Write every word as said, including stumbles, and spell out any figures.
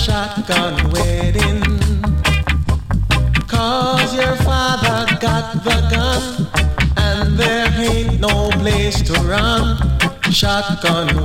shotgun wedding. Cause your father got the gun and there ain't no place to run. Shotgun